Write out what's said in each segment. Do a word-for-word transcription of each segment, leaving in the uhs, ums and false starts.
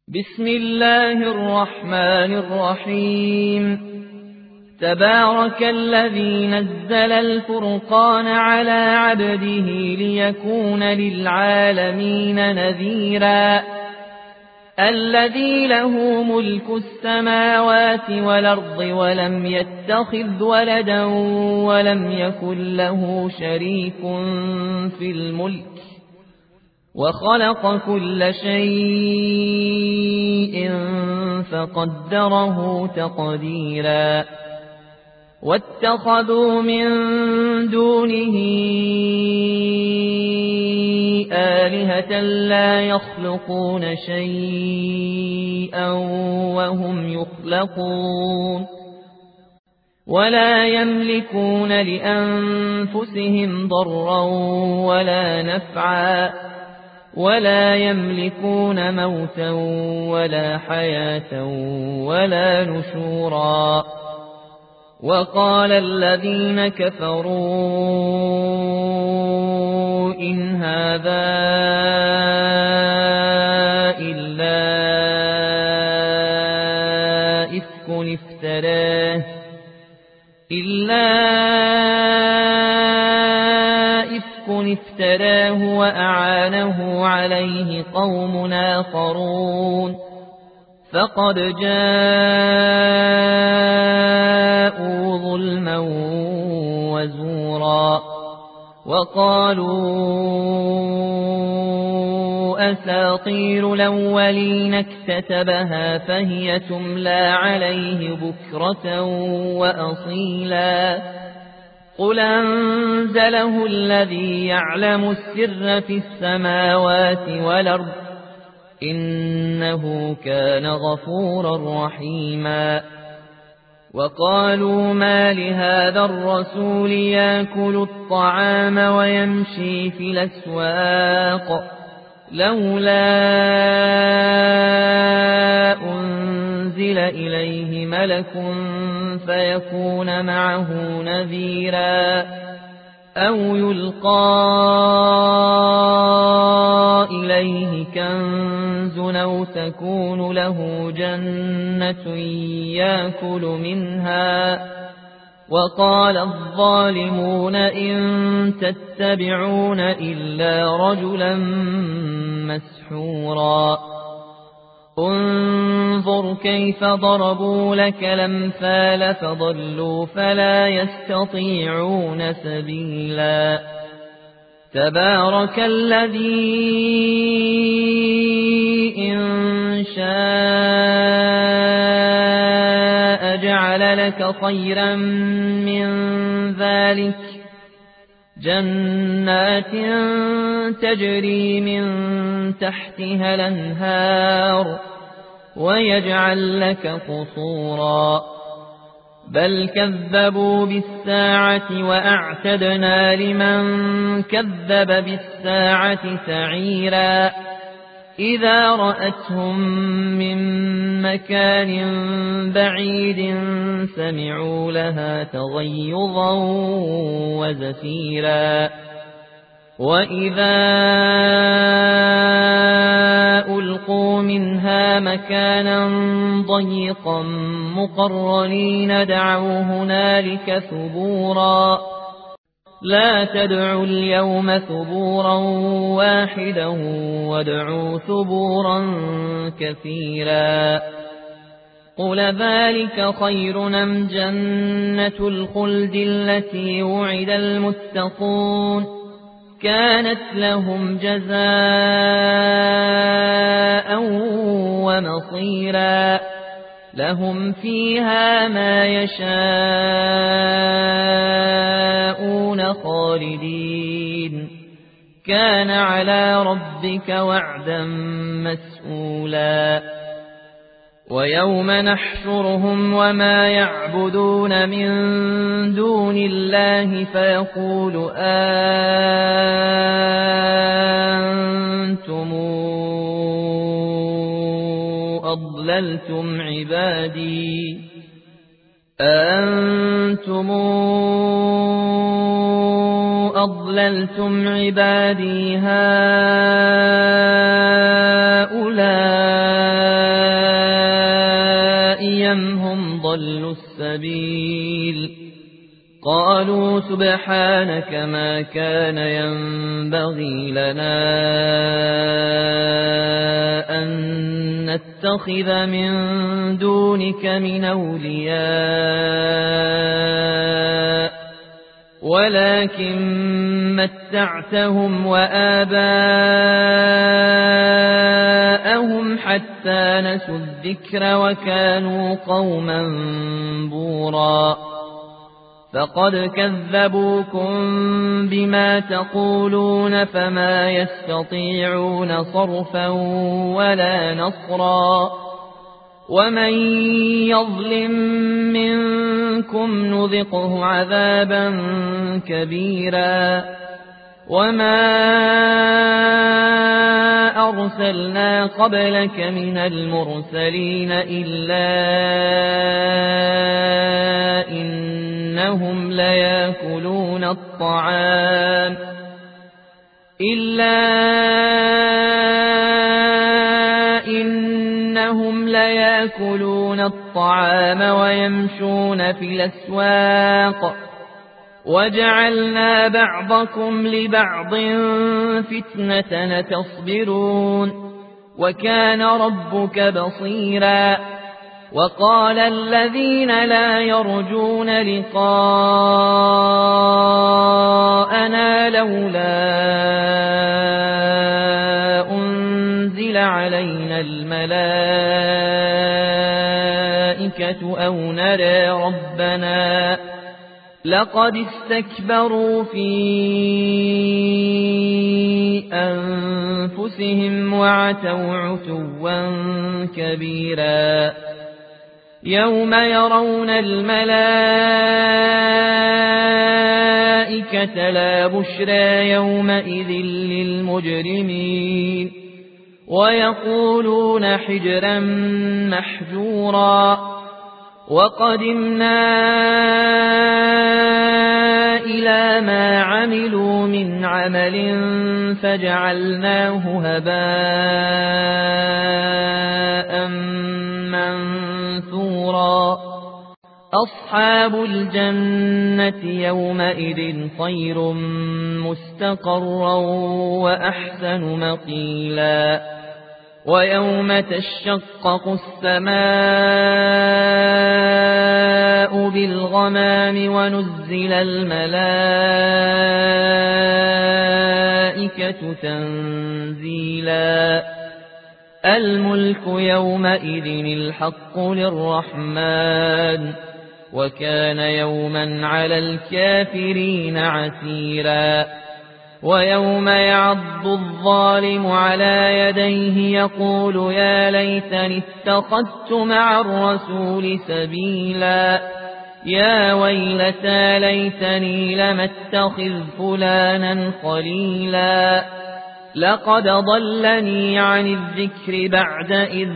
بسم الله الرحمن الرحيم تبارك الذي نزل الفرقان على عبده ليكون للعالمين نذيرا الذي له ملك السماوات والأرض ولم يتخذ ولدا ولم يكن له شريك في الملك وخلق كل شيء فقدره تقديرا واتخذوا من دونه آلهة لا يخلقون شيئا وهم يخلقون ولا يملكون لأنفسهم ضرا ولا نفعا ولا يملكون موتا ولا حياة ولا نشورا وقال الذين كفروا إن هذا إلا إفك افتراه إلا إفك افتراه وأعانه عليه قوم آخرون فقد جاءوا ظلما وزورا وقالوا أساطير الأولين اكتتبها فهي تملى عليه بكرة وأصيلا قل أنزله الذي يعلم السر في السماوات والأرض إنه كان غفورا رحيما وقالوا ما لهذا الرسول يأكل الطعام ويمشي في الأسواق لولا أنزل إليه ملك فيكون معه نذيرا أو يلقى إليه كنز أو تكون له جنة يأكل منها وقال الظالمون إن تتبعون إلا رجلا مسحورا انظر كيف ضربوا لك الأمثال فضلوا فلا يستطيعون سبيلا تبارك الذي إن شاء جعل لك خيرا من ذلك جنات تجري من تحتها الأنهار ويجعل لك قصورا بل كذبوا بالساعة وأعتدنا لمن كذب بالساعة سعيرا إذا رأتهم من مكان بعيد سمعوا لها تغيظا وزفيرا وإذا ألقوا منها مكانا ضيقا مقرنين دعوا هنالك ثبورا لا تدعوا اليوم ثبورا واحدا وادعوا ثبورا كثيرا قل ذلك خير أم جنة الخلد التي وعد المتقون كانت لهم جزاء ومصيرا لهم فيها ما يشاءون خالدين كان على ربك وعدا مسئولا ويوم نحشرهم وما يعبدون من دون الله فيقول أنتم أضللتم عبادي أنتم أضللتم عبادي هؤلاء السبيل قالوا سبحانك ما كان ينبغي لنا أن نتخذ من دونك من أولياء ولكن متعتهم وآباءهم حتى نسوا الذكر وكانوا قوما بورا فقد كذبوكم بما تقولون فما يستطيعون صرفا ولا نصرا ومن يظلم منكم نذقه عذابا كبيرا وما أرسلنا قبلك من المرسلين إلا إنهم ليأكلون الطعام إلا إنهم ليأكلون الطعام ويمشون في الأسواق وجعلنا بعضكم لبعض فتنة تصبرون وكان ربك بصيرا وقال الذين لا يرجون لقاءنا لولا أنزل علينا الملائكة أو نرى ربنا لقد استكبروا في أنفسهم وعتوا عتوا كبيرا يوم يرون الملائكة لا بشرى يومئذ للمجرمين ويقولون حجرا محجورا وقدمنا إلى ما عملوا من عمل فجعلناه هباء منثورا أصحاب الجنة يومئذ خير مستقرا وأحسن مقيلا ويوم تشقق السماء بالغمام ونزل الملائكة تنزيلا الملك يومئذ الحق للرحمن وكان يوما على الكافرين عسيرا ويوم يعض الظالم على يديه يقول يا ليتني اتخذت مع الرسول سبيلا يا ويلتى ليتني لم اتخذ فلانا خليلا لقد ضلني عن الذكر بعد إذ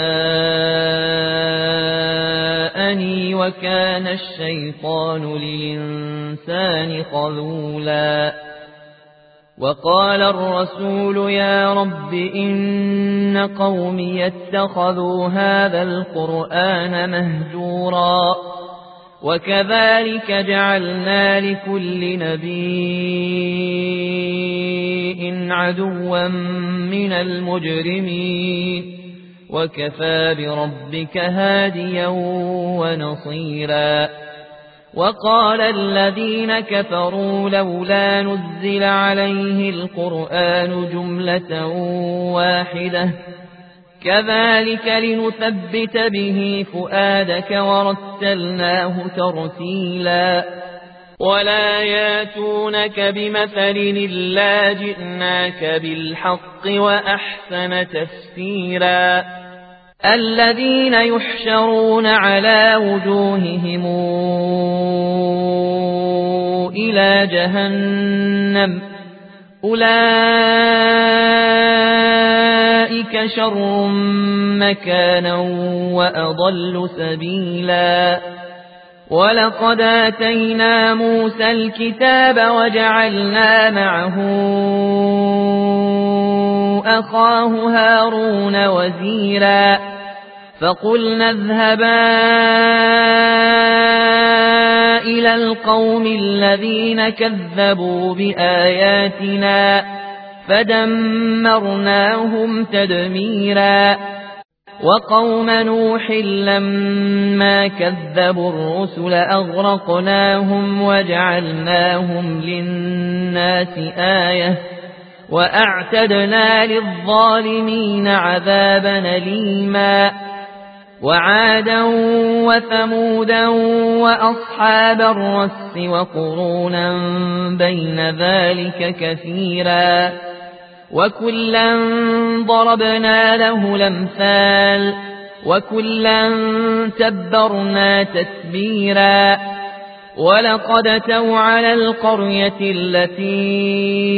جاءني وكان الشيطان للإنسان خذولا وقال الرسول يا رب إن قومي اتخذوا هذا القرآن مهجورا وكذلك جعلنا لكل نبي عدوا من المجرمين وكفى بربك هاديا ونصيرا وقال الذين كفروا لولا نزل عليه القرآن جملة واحدة كذلك لنثبت به فؤادك ورتلناه ترتيلا ولا ياتونك بمثل إلا جئناك بالحق وأحسن تفسيرا الذين يحشرون على وجوههم إلى جهنم أولئك شر مكانا وأضل سبيلا ولقد آتينا موسى الكتاب وجعلنا معه أخاه هارون وزيرا فقلنا اذهبا إلى القوم الذين كذبوا بآياتنا فدمرناهم تدميرا وقوم نوح لما كذبوا الرسل أغرقناهم وجعلناهم للناس آية وأعتدنا للظالمين عذابا أليما وعادا وثمودا وأصحاب الرس وقرونا بين ذلك كثيرا وكلا ضربنا له الأمثال وكلا تبرنا تتبيرا ولقد أتوا على القرية التي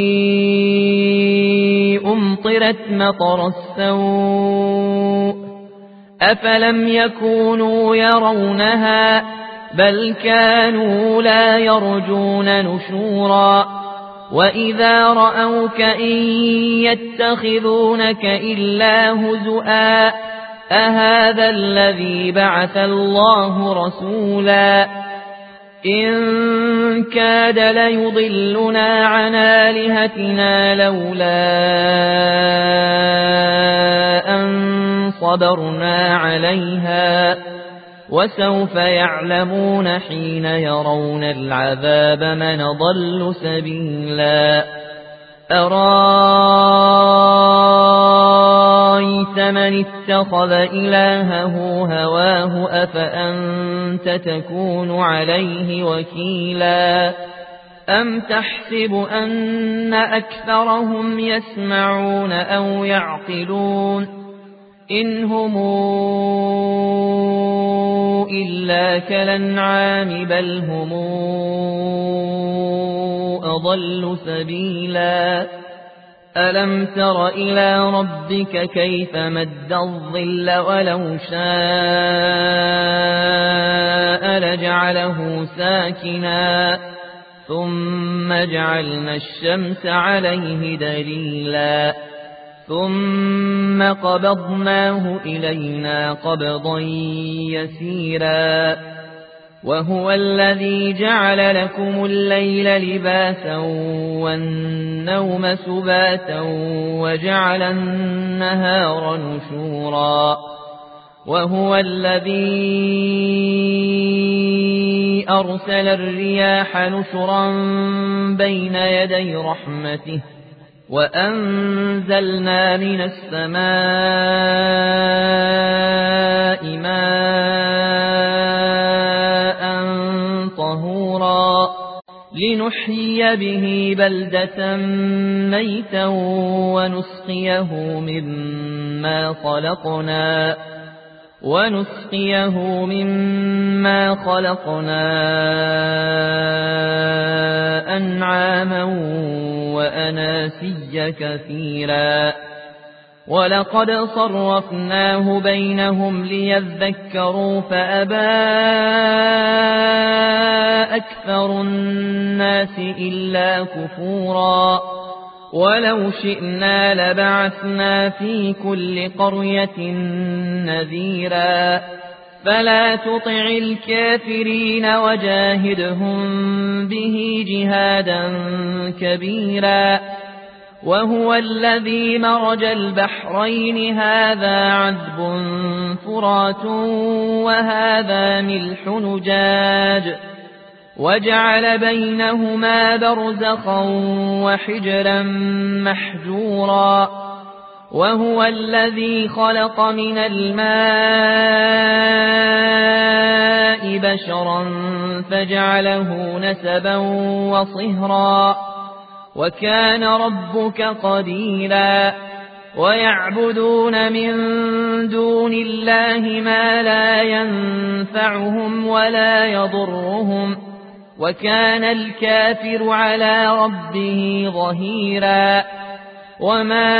أمطرت مطر السوء أفلم يكونوا يرونها بل كانوا لا يرجون نشورا وإذا رأوك إن يتخذونك إلا هزؤا أهذا الذي بعث الله رسولا إن كاد ليضلنا عن آلهتنا لولا أن صبرنا عليها وسوف يعلمون حين يرون العذاب من ضل سبيلا أرأيت من اتخذ إلهه هواه أفأنت تكون عليه وكيلا أم تحسب أن أكثرهم يسمعون أو يعقلون إن هم إلا كالأنعام بل هم أضل سبيلا ألم تر إلى ربك كيف مد الظل ولو شاء لجعله ساكنا ثم جعلنا الشمس عليه دليلا ثم قبضناه إلينا قبضا يسيرا وهو الذي جعل لكم الليل لباسا والنوم سباتا وجعل النهار نشورا وهو الذي أرسل الرياح نشرا بين يدي رحمته وأنزلنا من السماء ماء طهورا لنحيي به بلدة ميتا ونسقيه مما خلقنا ونسقيه مما خلقنا أنعاما وأناسيا كثيرا ولقد صرفناه بينهم ليذكروا فأبى أكثر الناس إلا كفورا ولو شئنا لبعثنا في كل قرية نذيرا فلا تطع الكافرين وجاهدهم به جهادا كبيرا وهو الذي مرج البحرين هذا عذب فرات وهذا ملح نجاج وجعل بينهما برزخا وحجرا محجورا وهو الذي خلق من الماء بشرا فجعله نسبا وصهرا وكان ربك قديرا ويعبدون من دون الله ما لا ينفعهم ولا يضرهم وكان الكافر على ربه ظهيرا وما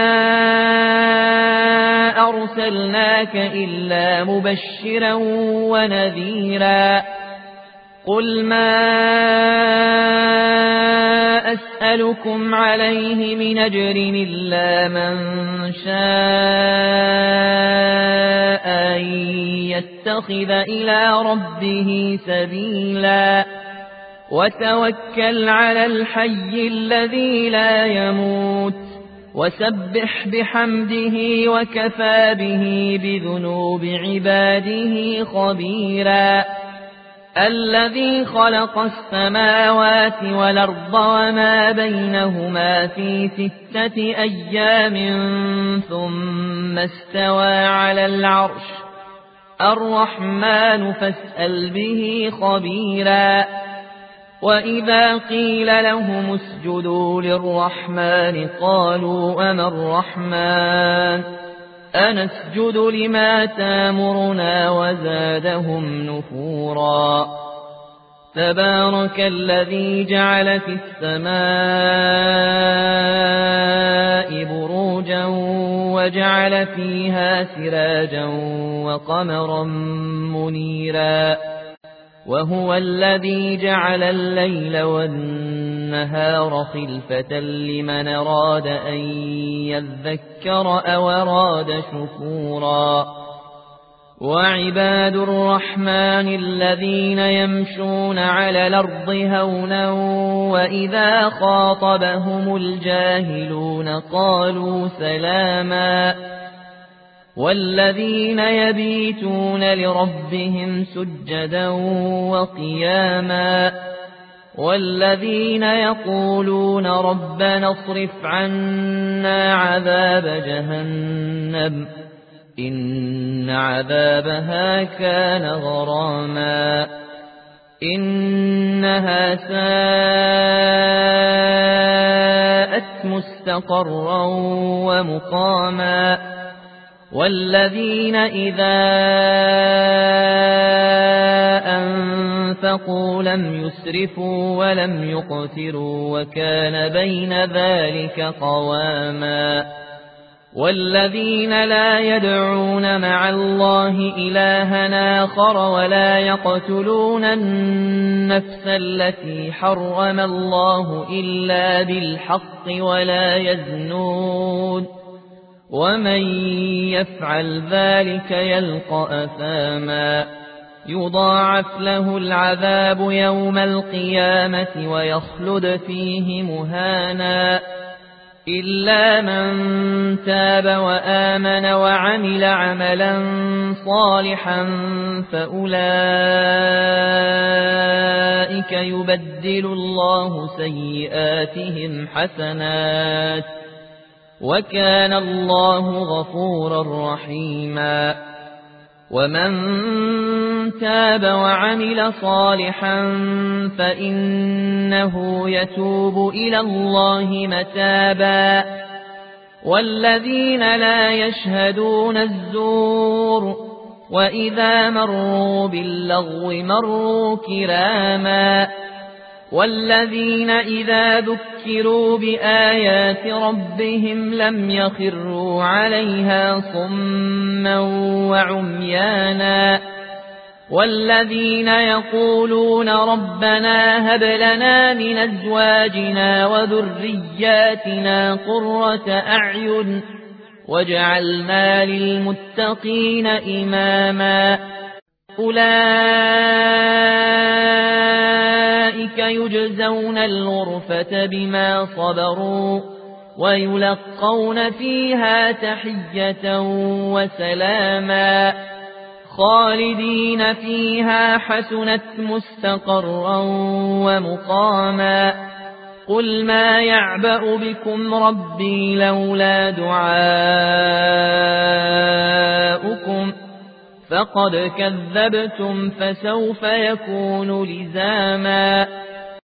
أرسلناك إلا مبشرا ونذيرا قل ما أسألكم عليه من أجر إلا من شاء يتخذ إلى ربه سبيلا وتوكل على الحي الذي لا يموت وسبح بحمده وكفى به بذنوب عباده خبيرا الذي خلق السماوات والأرض وما بينهما في ستة أيام ثم استوى على العرش الرحمن فاسأل به خبيرا وإذا قيل لهم اسجدوا للرحمن قالوا أما الرحمن أنسجد لما تامرنا وزادهم نفورا تبارك الذي جعل في السماء بروجا وجعل فيها سراجا وقمرا منيرا وهو الذي جعل الليل والنهار خلفة لمن أراد أن يذكر أو أراد شكورا وعباد الرحمن الذين يمشون على الأرض هونا وإذا خاطبهم الجاهلون قالوا سلاما والذين يبيتون لربهم سجدا وقياما والذين يقولون ربنا اصرف عنا عذاب جهنم إن عذابها كان غراما إنها ساءت مستقرا ومقاما والذين إذا أنفقوا لم يسرفوا ولم يقتروا وكان بين ذلك قواما والذين لا يدعون مع الله إلها آخر ولا يقتلون النفس التي حرم الله إلا بالحق ولا يزنون ومن يفعل ذلك يلقى أثاما يضاعف له العذاب يوم القيامة ويخلد فيه مهانا إلا من تاب وآمن وعمل عملا صالحا فأولئك يبدل الله سيئاتهم حسنات وكان الله غفورا رحيما ومن تاب وعمل صالحا فإنه يتوب إلى الله متابا والذين لا يشهدون الزور وإذا مروا باللغو مروا كراما والذين إذا ذكروا بآيات ربهم لم يخروا عليها صما وعميانا والذين يقولون ربنا هب لنا من أزواجنا وذرياتنا قرة أعين واجعلنا للمتقين إماما أولئك يجزون الغرفة بما صبروا ويلقون فيها تحية وسلاما خالدين فيها حسنت مستقرا ومقاما قل ما يعبأ بكم ربي لولا دعاؤكم فقد كذبتم فسوف يكون لزاما